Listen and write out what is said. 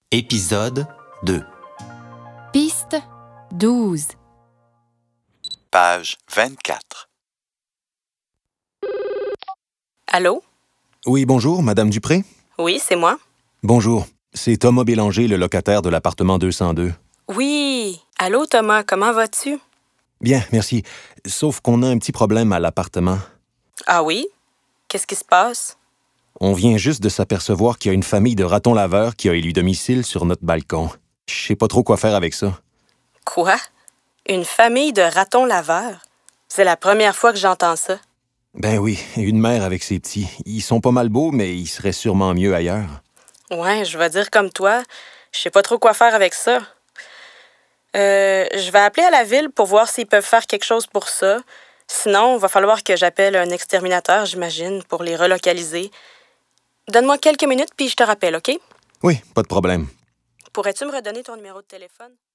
Épisode 2. Piste 12. Page 24. Allô? Oui, bonjour, Madame Dupré? Oui, c'est moi. Bonjour, c'est Thomas Bélanger, le locataire de l'appartement 202. Oui. Allô, Thomas, comment vas-tu? Bien, merci. Sauf qu'on a un petit problème à l'appartement. Ah oui? Qu'est-ce qui se passe? On vient juste de s'apercevoir qu'il y a une famille de ratons laveurs qui a élu domicile sur notre balcon. Je sais pas trop quoi faire avec ça. Quoi? Une famille de ratons laveurs? C'est la première fois que j'entends ça. Ben oui, une mère avec ses petits. Ils sont pas mal beaux, mais ils seraient sûrement mieux ailleurs. Ouais, je vais dire comme toi. Je sais pas trop quoi faire avec ça. Je vais appeler à la ville pour voir s'ils peuvent faire quelque chose pour ça. Sinon, il va falloir que j'appelle un exterminateur, j'imagine, pour les relocaliser. Donne-moi quelques minutes, puis je te rappelle, OK? Oui, pas de problème. Pourrais-tu me redonner ton numéro de téléphone?